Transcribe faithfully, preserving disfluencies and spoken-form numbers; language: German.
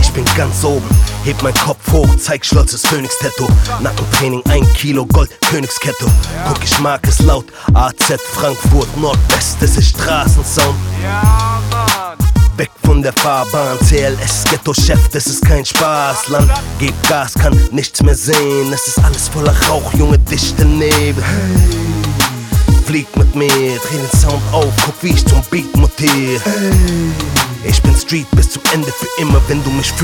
Ich bin ganz oben, heb mein Kopf hoch, zeig stolzes Phönix-Tattoo. Nackentraining, ein Kilo Gold, Königskette. Guck, ich mag es laut, A Z Frankfurt, Nordwest, das ist Straßensound. Ja, Mann. Weg von der Fahrbahn, C L S Ghetto-Chef, das ist kein Spaßland. Geb Gas, kann nichts mehr sehen, es ist alles voller Rauch, Junge, dichte Nebel. Flieg mit mir, dreh den Sound auf, guck wie ich zum Beat mutiere. Ich bin Street bis zu Ende für immer, wenn du mich fühlst.